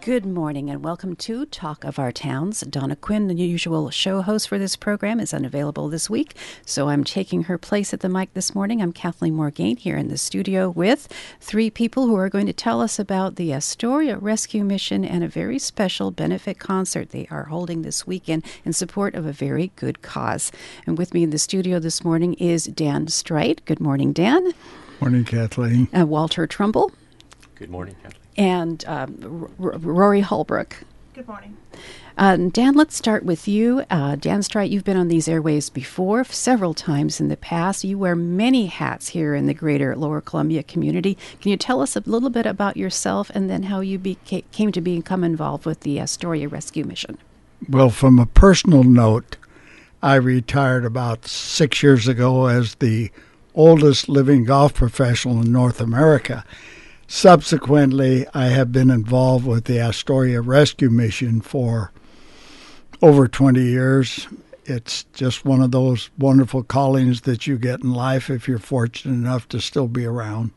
Good morning and welcome to Talk of Our Towns. Donna Quinn, the usual show host for this program, is unavailable this week, so I'm taking her place at the mic this morning. I'm Kathleen Morgaine here in the studio with three people who are going to tell us about the Astoria Rescue Mission and a very special benefit concert they are holding this weekend in support of a very good cause. And with me in the studio this morning is Dan Streit. Good morning, Dan. Morning, Kathleen. Walter Trumbull. Good morning, Kathleen. And Rory Holbrook. Good morning. Dan, let's start with you. Dan Streit, you've been on these airways before, several times in the past. You wear many hats here in the greater Lower Columbia community. Can you tell us a little bit about yourself and then how you came to become involved with the Astoria Rescue Mission? Well, from a personal note, I retired about 6 years ago as the oldest living golf professional in North America. Subsequently, I have been involved with the Astoria Rescue Mission for over 20 years. It's just one of those wonderful callings that you get in life if you're fortunate enough to still be around.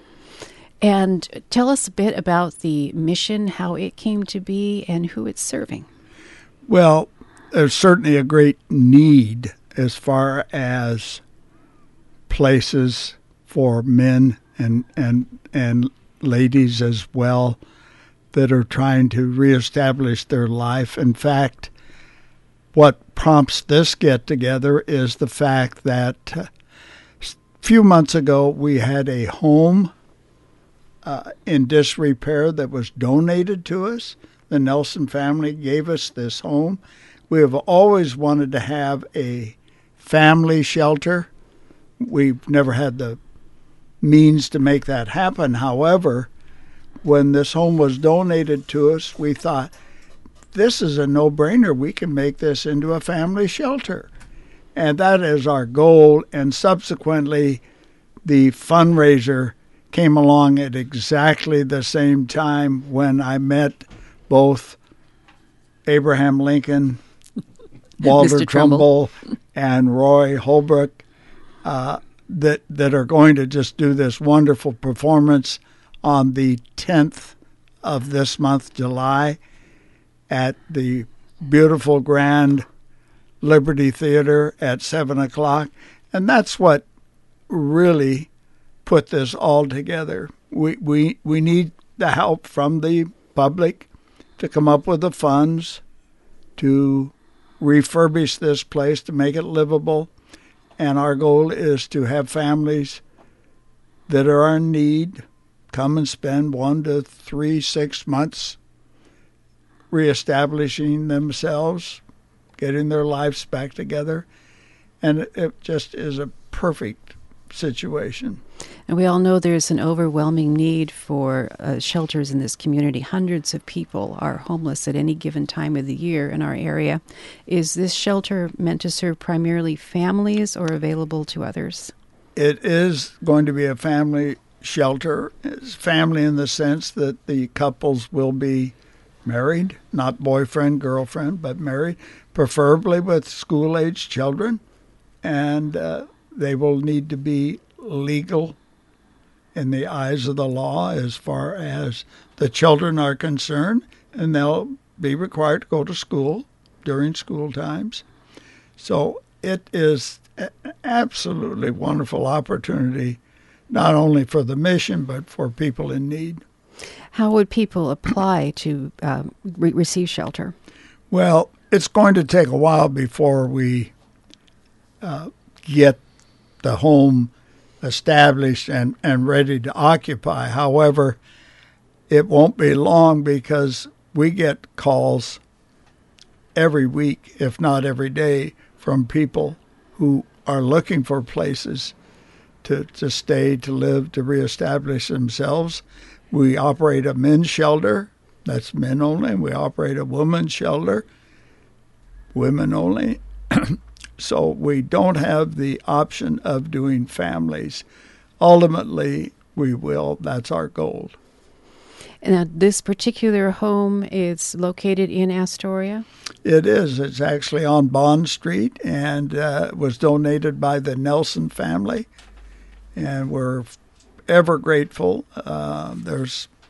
And tell us a bit about the mission, how it came to be, and who it's serving. Well, there's certainly a great need as far as places for men and ladies as well that are trying to reestablish their life. In fact, what prompts this get-together is the fact that a few months ago we had a home in disrepair that was donated to us. The Nelson family gave us this home. We have always wanted to have a family shelter. We've never had the means to make that happen. However, when this home was donated to us, we thought, this is a no-brainer. We can make this into a family shelter. And that is our goal. And subsequently, the fundraiser came along at exactly the same time when I met both Abraham Lincoln, Walter Trumbull, and Roy Holbrook, that are going to just do this wonderful performance on the 10th of this month, July, at the beautiful Grand Liberty Theater at 7 o'clock. And that's what really put this all together. We need the help from the public to come up with the funds to refurbish this place to make it livable. And our goal is to have families that are in need come and spend 1 to 3, 6 months reestablishing themselves, getting their lives back together. And it just is a perfect situation. And we all know there's an overwhelming need for shelters in this community. Hundreds of people are homeless at any given time of the year in our area. Is this shelter meant to serve primarily families or available to others? It is going to be a family shelter. It's family in the sense that the couples will be married, not boyfriend, girlfriend, but married, preferably with school-age children. And they will need to be legal in the eyes of the law as far as the children are concerned, and they'll be required to go to school during school times. So it is an absolutely wonderful opportunity, not only for the mission, but for people in need. How would people apply to receive shelter? Well, it's going to take a while before we get the home established and ready to occupy. However, it won't be long because we get calls every week, if not every day, from people who are looking for places to stay, to live, to reestablish themselves. We operate a men's shelter, that's men only, and we operate a women's shelter, women only. So we don't have the option of doing families. Ultimately, we will. That's our goal. Now, this particular home is located in Astoria? It is. It's actually on Bond Street, and it was donated by the Nelson family. And we're ever grateful. There's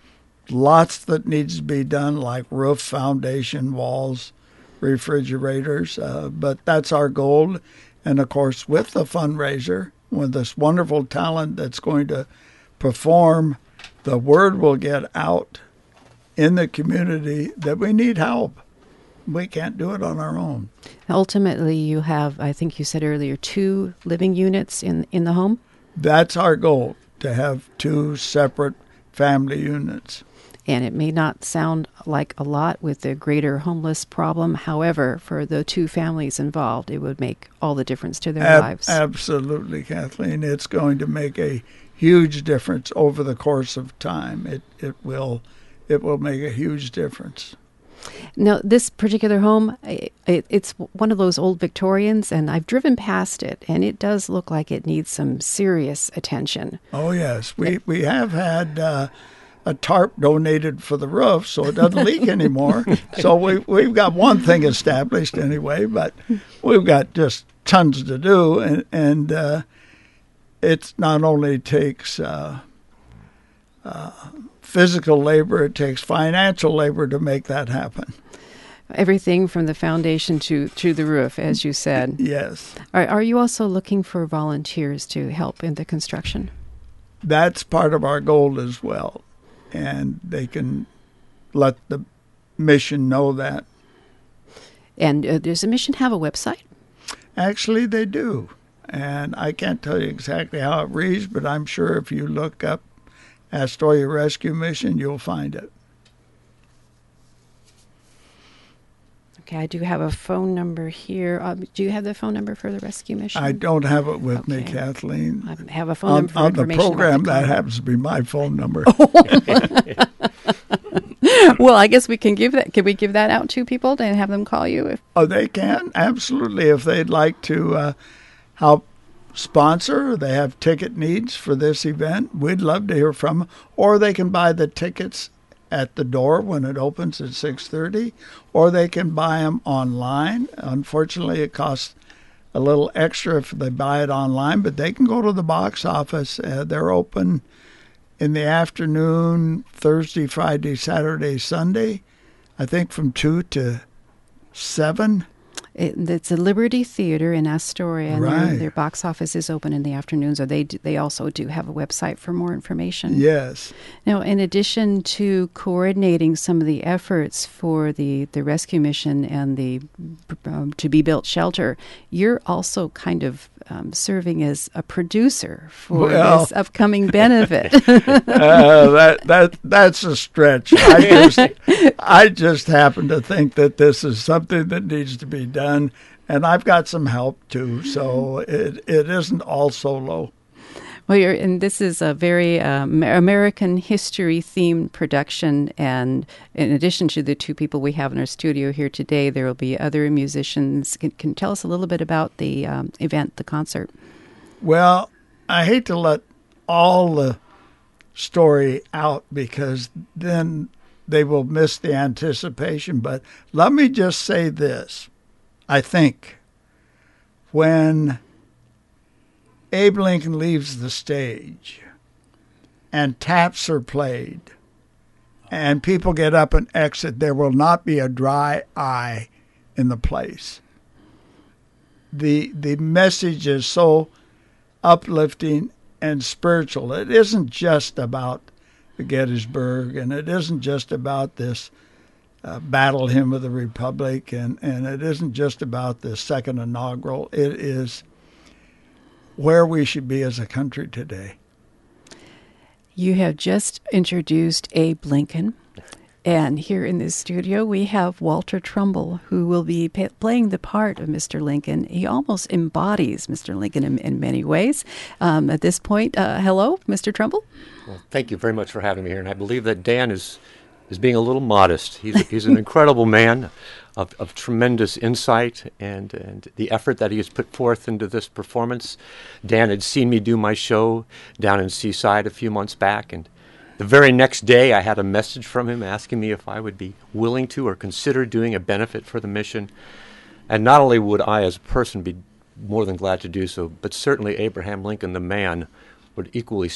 lots that needs to be done, like roof, foundation, walls, refrigerators. But that's our goal. And, of course, with the fundraiser, with this wonderful talent that's going to perform, the word will get out in the community that we need help. We can't do it on our own. Ultimately, you have, I think you said earlier, 2 living units in the home? That's our goal, to have 2 separate family units. And it may not sound like a lot with the greater homeless problem. However, for the 2 families involved, it would make all the difference to their lives. Absolutely, Kathleen. It's going to make a huge difference over the course of time. It will make a huge difference. Now, this particular home, it's one of those old Victorians, and I've driven past it, and it does look like it needs some serious attention. Oh, yes. We have had a tarp donated for the roof, so it doesn't leak anymore. So we've got one thing established anyway, but we've got just tons to do, and it not only takes physical labor, it takes financial labor to make that happen. Everything from the foundation to the roof, as you said. Yes. Are you also looking for volunteers to help in the construction? That's part of our goal as well. And they can let the mission know that. And does the mission have a website? Actually, they do. And I can't tell you exactly how it reads, but I'm sure if you look up Astoria Rescue Mission, you'll find it. Okay, I do have a phone number here. Do you have the phone number for the rescue mission? I don't have it with me, Kathleen. I have a phone number for on information. On the program, that happens to be my phone number. Well, I guess we can give that. Can we give that out to people and have them call you? Oh, they can, absolutely. If they'd like to help sponsor, they have ticket needs for this event, we'd love to hear from them. Or they can buy the tickets at the door when it opens at 6:30, or they can buy them online. Unfortunately, it costs a little extra if they buy it online, but they can go to the box office. They're open in the afternoon, Thursday, Friday, Saturday, Sunday, I think from 2 to 7. It's a Liberty Theater in Astoria, and right. their box office is open in the afternoons, or they also do have a website for more information. Yes. Now, in addition to coordinating some of the efforts for the rescue mission and the to-be-built shelter, you're also kind of serving as a producer for this upcoming benefit. That's a stretch. I just happen to think that this is something that needs to be done. And I've got some help, too, so it isn't all solo. Well, and this is a very American history-themed production, and in addition to the 2 people we have in our studio here today, there will be other musicians. Can you tell us a little bit about the event, the concert? Well, I hate to let all the story out because then they will miss the anticipation, but let me just say this. I think when Abe Lincoln leaves the stage and taps are played and people get up and exit, there will not be a dry eye in the place. The message is so uplifting and spiritual. It isn't just about the Gettysburg, and it isn't just about this battle hymn of the Republic, and it isn't just about the second inaugural. It is where we should be as a country today. You have just introduced Abe Lincoln, and here in this studio we have Walter Trumbull, who will be playing the part of Mr. Lincoln. He almost embodies Mr. Lincoln in many ways. At this point, hello, Mr. Trumbull. Well, thank you very much for having me here, and I believe that Dan is being a little modest. He's an incredible man of tremendous insight and the effort that he has put forth into this performance. Dan had seen me do my show down in Seaside a few months back, and the very next day I had a message from him asking me if I would be willing to or consider doing a benefit for the mission. And not only would I as a person be more than glad to do so, but certainly Abraham Lincoln, the man, would equally so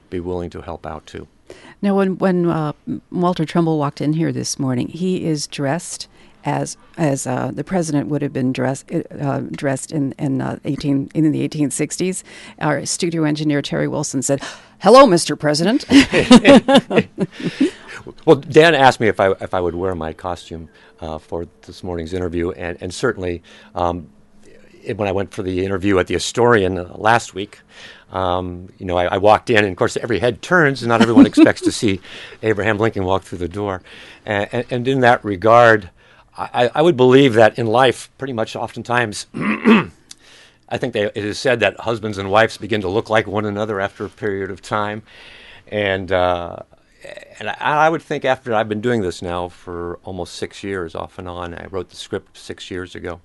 be willing to help out too. Now, when Walter Trumbull walked in here this morning, he is dressed as the president would have been dressed in the 1860s. Our studio engineer Terry Wilson said, "Hello, Mr. President." Well, Dan asked me if I would wear my costume for this morning's interview, and certainly when I went for the interview at the Astorian last week, I walked in, and of course every head turns, and not everyone expects to see Abraham Lincoln walk through the door. And in that regard, I would believe that in life, pretty much oftentimes, I think it is said that husbands and wives begin to look like one another after a period of time. And I would think after I've been doing this now for almost 6 years, off and on, I wrote the script 6 years ago.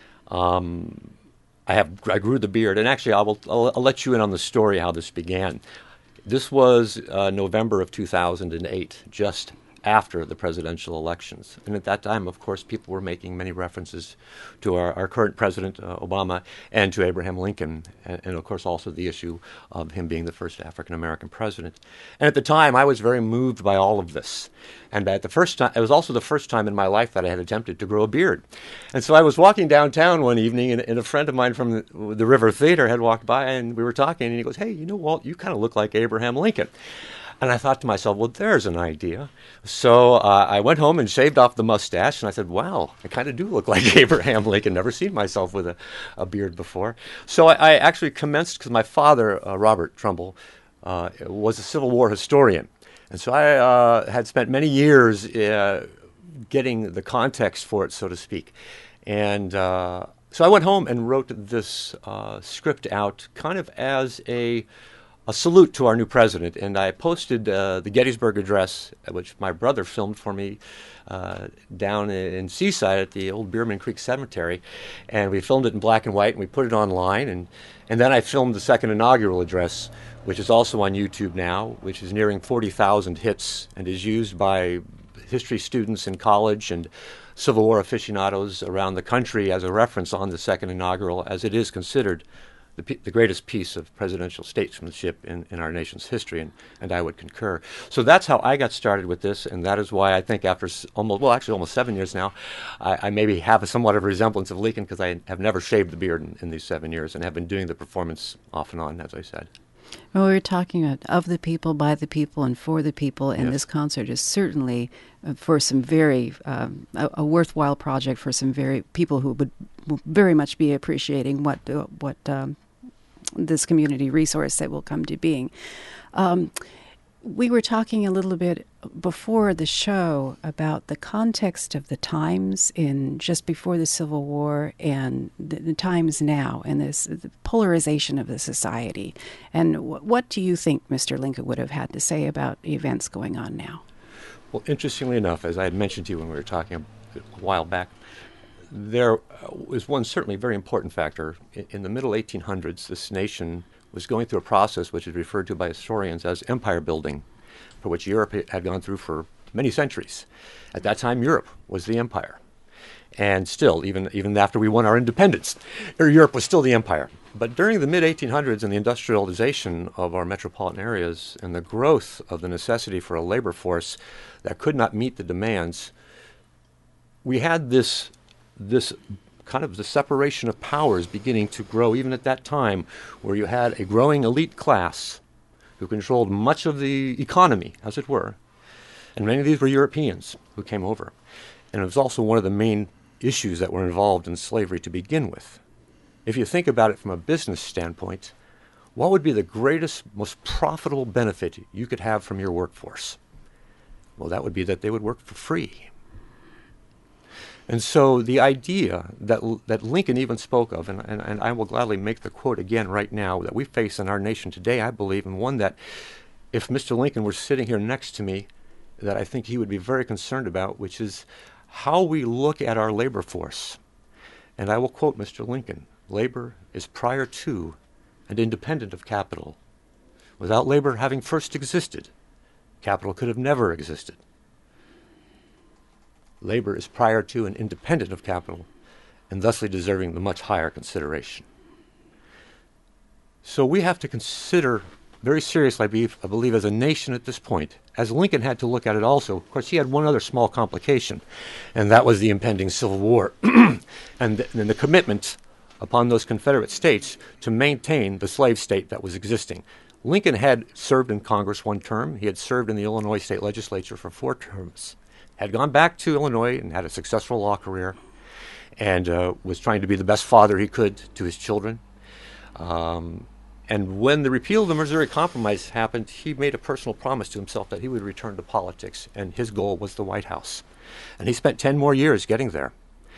I grew the beard, and actually I'll let you in on the story how this began. This was November of 2008, just after the presidential elections. And at that time, of course, people were making many references to our current president, Obama, and to Abraham Lincoln, and of course also the issue of him being the first African-American president. And at the time, I was very moved by all of this. And at the first time, it was also the first time in my life that I had attempted to grow a beard. And so I was walking downtown one evening, and a friend of mine from the River Theater had walked by, and we were talking, and he goes, "Hey, Walt, you kind of look like Abraham Lincoln." And I thought to myself, well, there's an idea. So I went home and shaved off the mustache, and I said, wow, I kind of do look like Abraham Lincoln. Never seen myself with a beard before. So I actually commenced, because my father, Robert Trumbull, was a Civil War historian. And so I had spent many years getting the context for it, so to speak. And so I went home and wrote this script out kind of as a salute to our new president, and I posted the Gettysburg Address, which my brother filmed for me down in Seaside at the old Bierman Creek Cemetery, and we filmed it in black and white, and we put it online, and then I filmed the second inaugural address, which is also on YouTube now, which is nearing 40,000 hits, and is used by history students in college and Civil War aficionados around the country as a reference on the second inaugural, as it is considered the greatest piece of presidential statesmanship in our nation's history, and I would concur. So that's how I got started with this, and that is why I think after almost 7 years now, I maybe have somewhat of a resemblance of Lincoln, because I have never shaved the beard in these 7 years and have been doing the performance off and on, as I said. Well, we were talking of the people, by the people, and for the people, and Yes. This concert is certainly for some very a worthwhile project for some very people who would very much be appreciating what this community resource that will come to being. We were talking a little bit before the show about the context of the times in just before the Civil War and the times now, and the polarization of the society. And what do you think Mr. Lincoln would have had to say about events going on now? Well, interestingly enough, as I had mentioned to you when we were talking a while back, there was one certainly very important factor. In the middle 1800s, this nation was going through a process which is referred to by historians as empire building, for which Europe had gone through for many centuries. At that time, Europe was the empire. And still, even after we won our independence, Europe was still the empire. But during the mid-1800s and the industrialization of our metropolitan areas and the growth of the necessity for a labor force that could not meet the demands, we had this kind of the separation of powers beginning to grow even at that time, where you had a growing elite class who controlled much of the economy, as it were. And many of these were Europeans who came over. And it was also one of the main issues that were involved in slavery to begin with. If you think about it from a business standpoint, what would be the greatest, most profitable benefit you could have from your workforce? Well, that would be that they would work for free. And so the idea that Lincoln even spoke of, and I will gladly make the quote again right now, that we face in our nation today, I believe, and one that if Mr. Lincoln were sitting here next to me, that I think he would be very concerned about, which is how we look at our labor force. And I will quote Mr. Lincoln, "Labor is prior to and independent of capital. Without labor having first existed, capital could have never existed. Labor is prior to and independent of capital, and thusly deserving the much higher consideration." So we have to consider very seriously, I believe, as a nation at this point, as Lincoln had to look at it also. Of course, he had one other small complication, and that was the impending Civil War and the commitment upon those Confederate states to maintain the slave state that was existing. Lincoln had served in Congress one term. He had served in the Illinois state legislature for 4 terms, had gone back to Illinois and had a successful law career, and was trying to be the best father he could to his children. And when the repeal of the Missouri Compromise happened, he made a personal promise to himself that he would return to politics, and his goal was the White House. And he spent 10 more years getting there.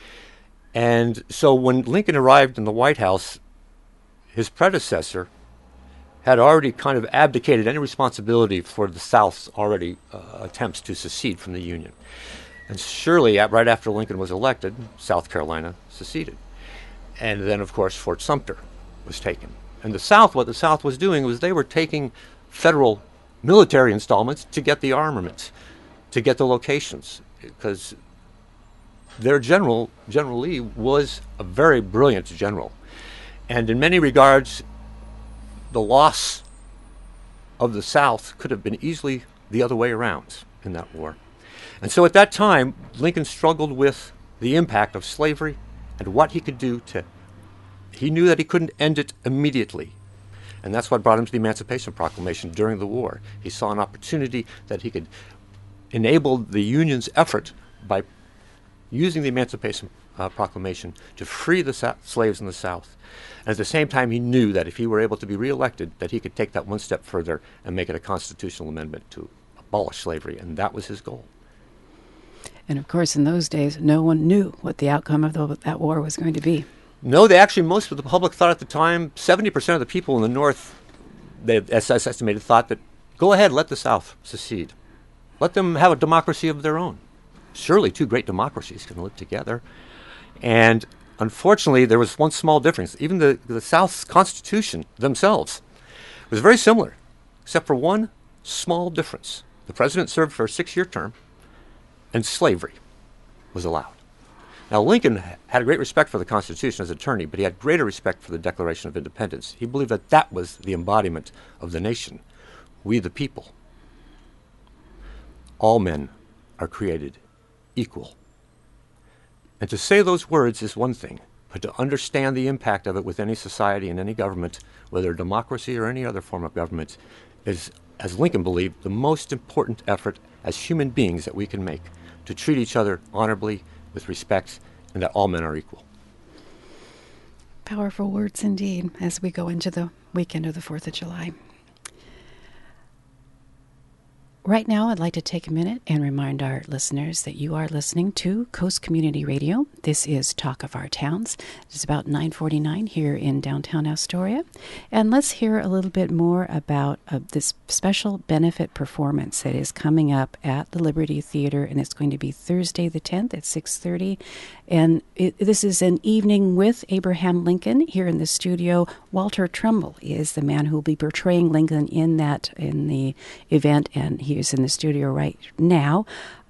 And so when Lincoln arrived in the White House, his predecessor had already kind of abdicated any responsibility for the South's already attempts to secede from the Union. And surely, right after Lincoln was elected, South Carolina seceded. And then, of course, Fort Sumter was taken. And the South, what the South was doing was they were taking federal military installments to get the armaments, to get the locations, because their General Lee, was a very brilliant general. And in many regards, the loss of the South could have been easily the other way around in that war. And so at that time, Lincoln struggled with the impact of slavery and what he could do to. He knew that he couldn't end it immediately. And that's what brought him to the Emancipation Proclamation during the war. He saw an opportunity that he could enable the Union's effort by using the Emancipation Proclamation to free the slaves in the South. And at the same time, he knew that if he were able to be reelected, that he could take that one step further and make it a constitutional amendment to abolish slavery. And that was his goal. And of course, in those days, no one knew what the outcome of that war was going to be. No, most of the public thought at the time, 70% of the people in the North, as estimated, thought that, go ahead, let the South secede. Let them have a democracy of their own. Surely 2 great democracies can live together. And unfortunately, there was one small difference. Even the South's constitution themselves was very similar, except for one small difference. The president served for a 6-year term, and slavery was allowed. Now, Lincoln had a great respect for the Constitution as attorney, but he had greater respect for the Declaration of Independence. He believed that that was the embodiment of the nation, we the people. All men are created equal. And to say those words is one thing, but to understand the impact of it with any society and any government, whether democracy or any other form of government, is, as Lincoln believed, the most important effort as human beings that we can make, to treat each other honorably, with respect, and that all men are equal. Powerful words indeed as we go into the weekend of the 4th of July. Right now, I'd like to take a minute and remind our listeners that you are listening to Coast Community Radio. This is Talk of Our Towns. It's about 9:49 here in downtown Astoria. And let's hear a little bit more about this special benefit performance that is coming up at the Liberty Theater, and it's going to be Thursday the 10th at 6:30. And this is an evening with Abraham Lincoln here in the studio. Walter Trumbull is the man who will be portraying Lincoln in the event, and he is in the studio right now.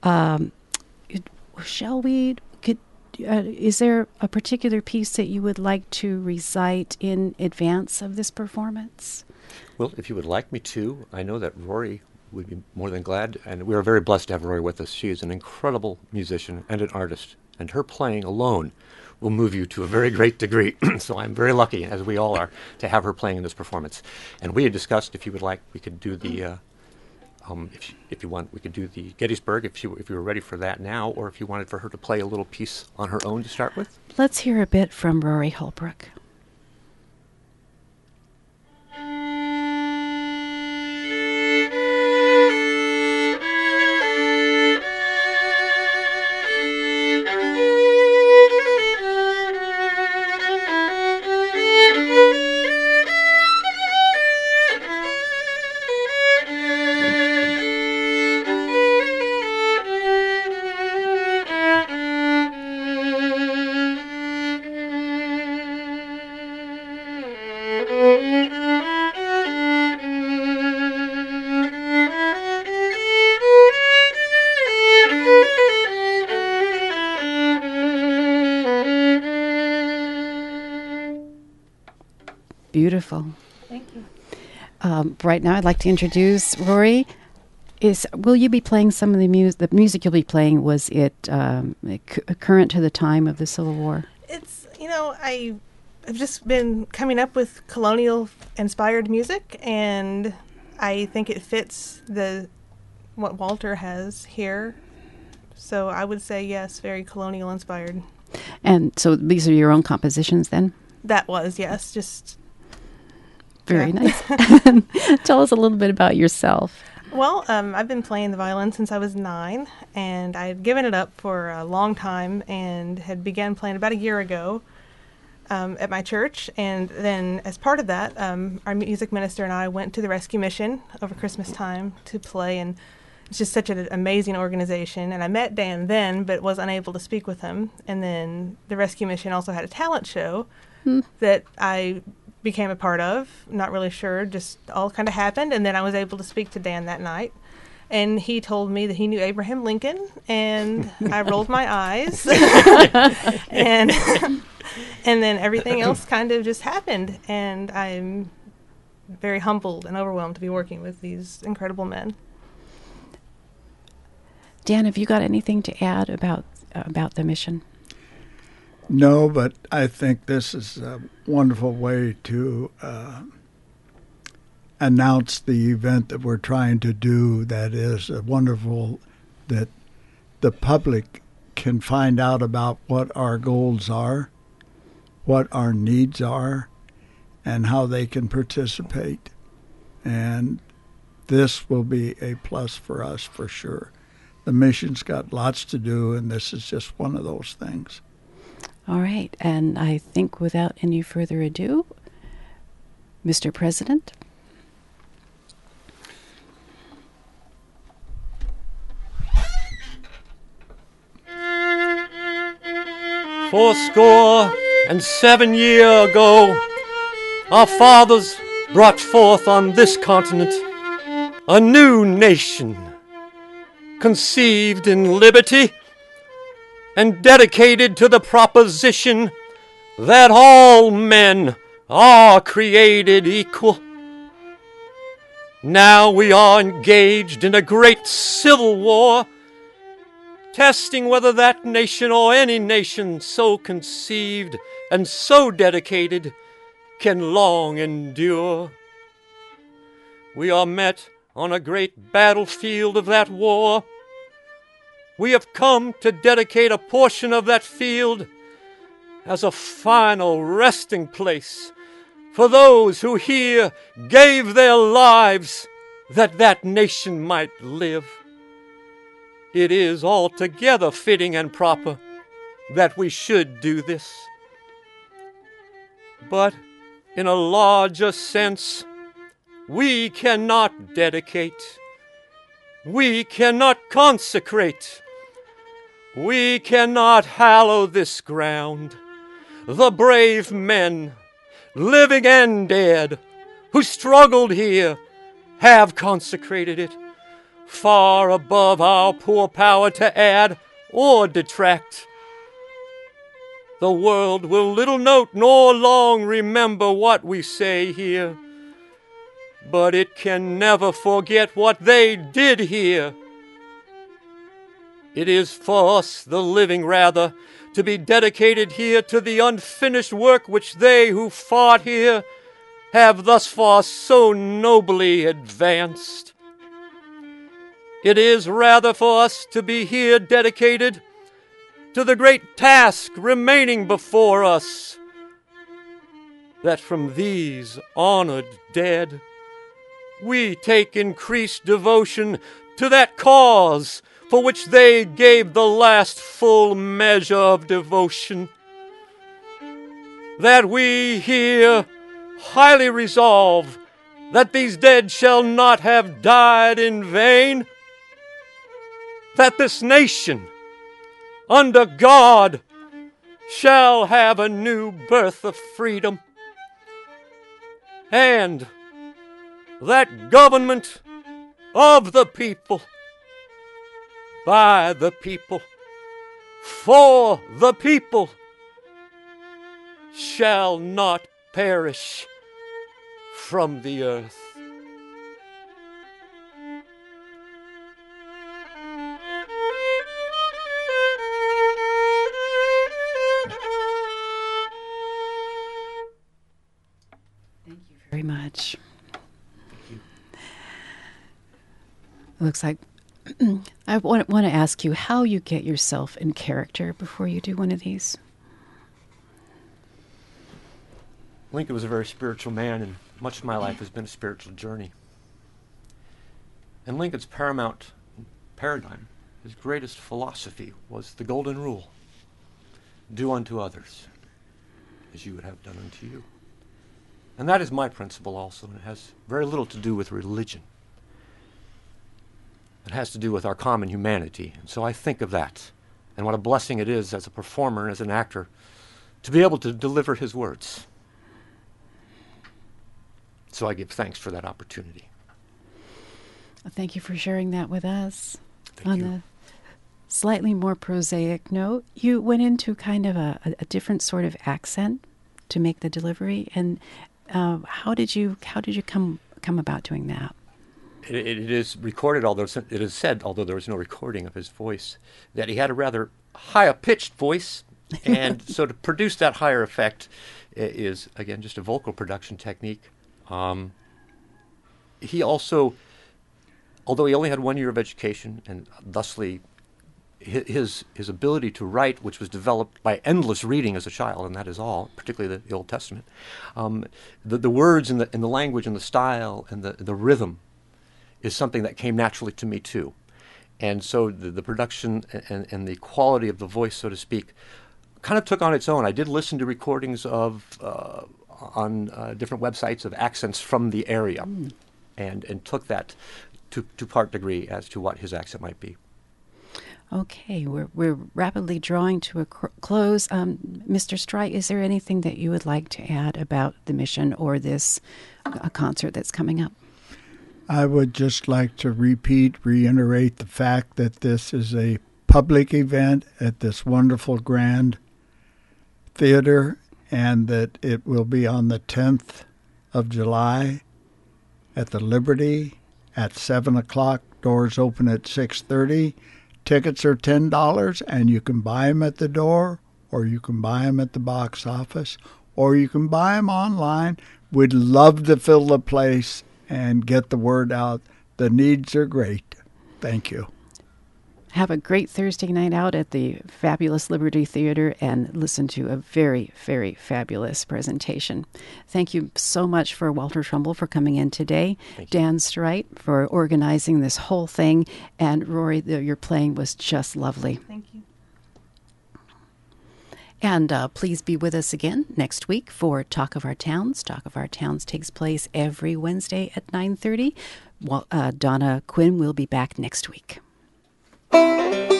Is there a particular piece that you would like to recite in advance of this performance? Well, if you would like me to, I know that Rory would be more than glad, and we are very blessed to have Rory with us. She is an incredible musician and an artist, and her playing alone will move you to a very great degree. So I'm very lucky, as we all are, to have her playing in this performance. And we had discussed, if you would like, we could do the if you want, we could do the Gettysburg if you were ready for that now, or if you wanted for her to play a little piece on her own to start with. Let's hear a bit from Rory Holbrook. Beautiful. Thank you. Right now, I'd like to introduce Rory. Will you be playing some of the music? The music you'll be playing, was it current to the time of the Civil War? It's, I've just been coming up with colonial-inspired music, and I think it fits what Walter has here. So I would say yes, very colonial-inspired. And so these are your own compositions then? That was, yes, just... Very nice. Tell us a little bit about yourself. Well, I've been playing the violin since I was 9, and I had given it up for a long time and had begun playing about a year ago at my church. And then as part of that, our music minister and I went to the Rescue Mission over Christmas time to play, and it's just such an amazing organization. And I met Dan then, but was unable to speak with him. And then the Rescue Mission also had a talent show that I became a part of, not really sure, just all kind of happened, and then I was able to speak to Dan that night, and he told me that he knew Abraham Lincoln, and I rolled my eyes, and then everything else kind of just happened, and I'm very humbled and overwhelmed to be working with these incredible men. Dan, have you got anything to add about the mission? No, but I think this is a wonderful way to announce the event that we're trying to do. That is wonderful that the public can find out about what our goals are, what our needs are, and how they can participate. And this will be a plus for us for sure. The mission's got lots to do, and this is just one of those things. All right, and I think without any further ado, Mr. President. Fourscore and 7 years ago, our fathers brought forth on this continent a new nation, conceived in liberty and dedicated to the proposition that all men are created equal. Now we are engaged in a great civil war, testing whether that nation or any nation so conceived and so dedicated can long endure. We are met on a great battlefield of that war. We have come to dedicate a portion of that field as a final resting place for those who here gave their lives that that nation might live. It is altogether fitting and proper that we should do this. But in a larger sense, we cannot dedicate, we cannot consecrate, we cannot hallow this ground. The brave men, living and dead, who struggled here, have consecrated it, far above our poor power to add or detract. The world will little note nor long remember what we say here, but it can never forget what they did here. It is for us, the living rather, to be dedicated here to the unfinished work which they who fought here have thus far so nobly advanced. It is rather for us to be here dedicated to the great task remaining before us, that from these honored dead we take increased devotion to that cause for which they gave the last full measure of devotion, that we here highly resolve that these dead shall not have died in vain, that this nation, under God, shall have a new birth of freedom, and that government of the people, by the people, for the people, shall not perish from the earth. looks like I want to ask you how you get yourself in character before you do one of these. Lincoln was a very spiritual man, and much of my life has been a spiritual journey. And Lincoln's paramount paradigm, his greatest philosophy, was the golden rule: do unto others as you would have done unto you. And that is my principle also, and it has very little to do with religion. It has to do with our common humanity. And so I think of that, and what a blessing it is as a performer and as an actor to be able to deliver his words. So I give thanks for that opportunity. Thank you for sharing that with us. Thank you. A slightly more prosaic note, you went into kind of a different sort of accent to make the delivery. And how did you come about doing that? It is recorded, although it is said, although there was no recording of his voice, that he had a rather high-pitched voice, and so to produce that higher effect is, again, just a vocal production technique. He also, although he only had 1 year of education, and thusly his ability to write, which was developed by endless reading as a child, and that is all, particularly the Old Testament, the words and the language and the style and the rhythm is something that came naturally to me too. And so the production and the quality of the voice, so to speak, kind of took on its own. I did listen to recordings of on different websites of accents from the area, and took that to part degree as to what his accent might be. Okay, we're rapidly drawing to a close. Mr. Strite, is there anything that you would like to add about the mission or this concert that's coming up? I would just like to reiterate the fact that this is a public event at this wonderful grand theater, and that it will be on the 10th of July at the Liberty at 7 o'clock. Doors open at 6:30. Tickets are $10, and you can buy them at the door, or you can buy them at the box office, or you can buy them online. We'd love to fill the place and get the word out. The needs are great. Thank you. Have a great Thursday night out at the fabulous Liberty Theater and listen to a very, very fabulous presentation. Thank you so much for Walter Trumbull for coming in today. Dan Strite for organizing this whole thing. And Rory, your playing was just lovely. Thank you. And please be with us again next week for Talk of Our Towns. Talk of Our Towns takes place every Wednesday at 9:30. Donna Quinn will be back next week.